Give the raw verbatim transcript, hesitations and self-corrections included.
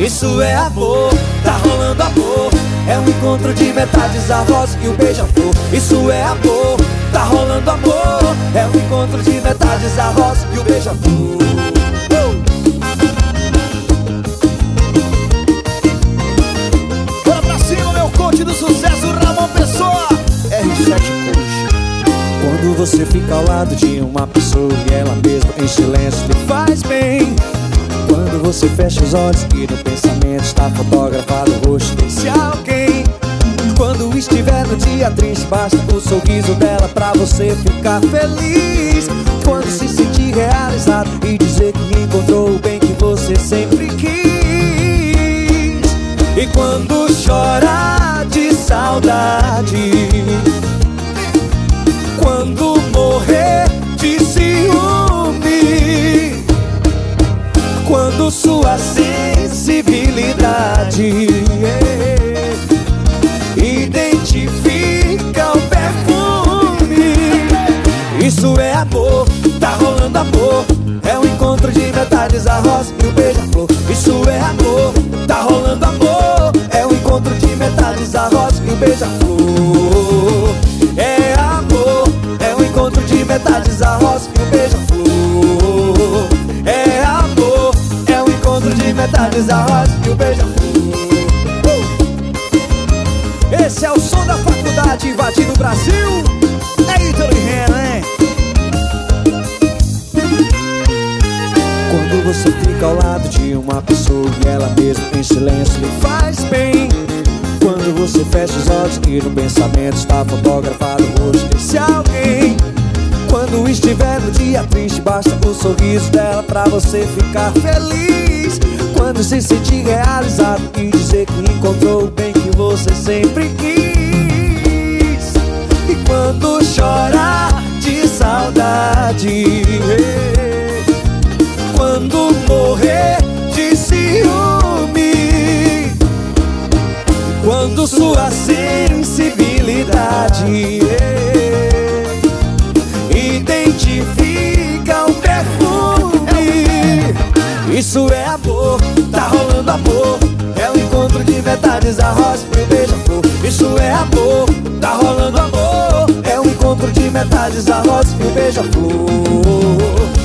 Isso é amor, tá rolando amor. É um encontro de metades, a rosa e o beija-flor. Isso é amor, tá rolando amor. É um encontro de metades, a rosa e o beija-flor. uh! Bora pra cima, meu coach do sucesso, Ramon Pessoa, R sete Coach. Quando você fica ao lado de uma pessoa e ela mesma em silêncio lhe faz bem. Quando você fecha os olhos e no pensamento está fotografado o rosto desse alguém. Quando estiver no dia triste, basta o sorriso dela pra você ficar feliz. Quando se sentir realizado e dizer que encontrou o bem que você sempre quis. E quando chora de saudade, quando morrer de ciúme, quando sua sensibilidade yeah, identifica o perfume. Isso é amor, tá rolando amor. É um encontro de metades, a rosa e o beija-flor. Isso é amor, tá rolando amor. É um encontro de metades, a rosa e o beija-flor. É amor, é um encontro de metades, a rosa e o beija-flor. É amor, é um encontro de metades, a rosa e o beija-flor. uh! Esse é o som da faculdade invadindo o Brasil. É Ítalo e Renan, hein? Quando você fica ao lado de uma pessoa e ela mesma em silêncio lhe faz bem. Quando você fecha os olhos e no pensamento está fotografado o rosto desse alguém. Quando estiver no dia triste, basta o sorriso dela pra você ficar feliz. Quando se sentir realizado e dizer que encontrou o bem que você sempre quis. E quando chorar de saudade, quando morrer de ciúme, quando sua sensibilidade yeah, identifica o perfume. Isso é amor, tá rolando amor. É um encontro de metades, a rosa e o beija-flor. Isso é amor, tá rolando amor. É um encontro de metades, a rosa e o beija-flor.